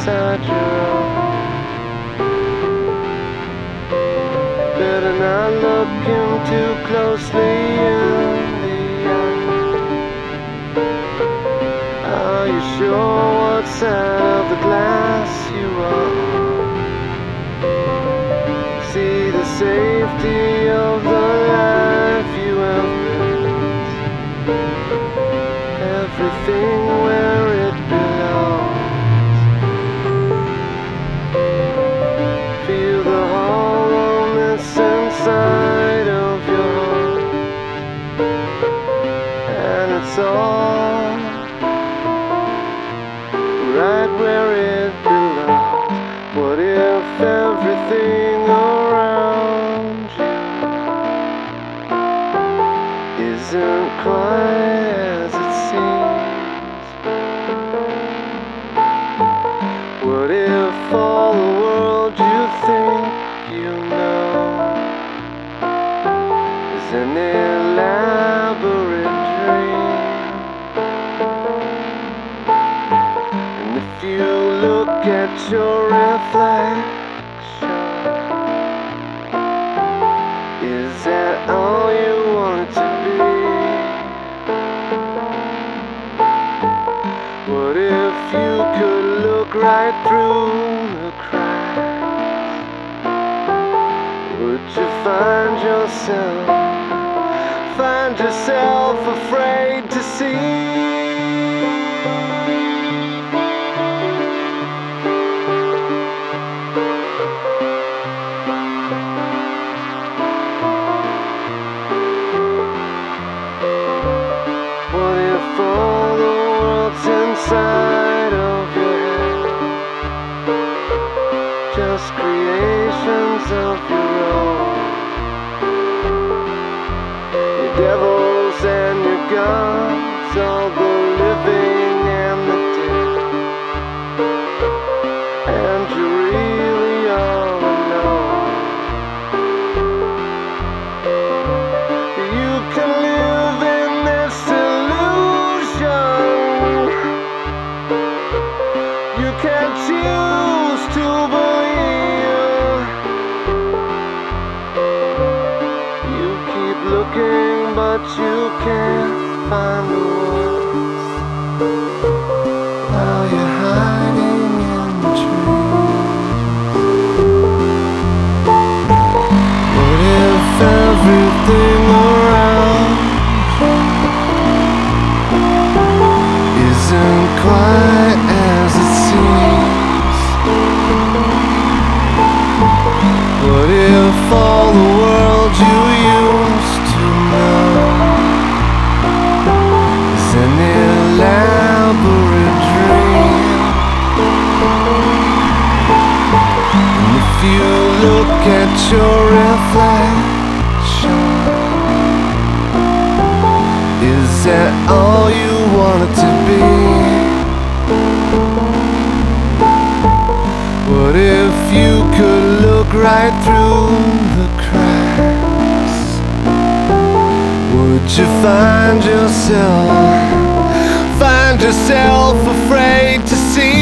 inside your own. Better not look him too closely in the eye. Are you sure what side of the glass you are? See the safety of the life you have built, everything where it belongs. Feel the hollowness inside of your heart, and it's all right where it belongs. What if everything around you isn't quite as it seems? What if all the world you think you know is an elaborate dream? And if you look at your reflection, is that all you want to be? What if you could look right through the cracks? Would you find yourself afraid to see? All the world's inside of your head, just creations of your own. Your devils and your gods, all the living and the dead, and you're really all alone. You can live in this illusion. You can choose to believe. You keep looking, but you can't find the words while you're hiding in the trees. What if everything around isn't quite as it seems? What if all the world you used to know is an elaborate dream? And if you look at your reflection, is that all you wanted to be? What if you could look right through the cracks? Would you find yourself afraid to see?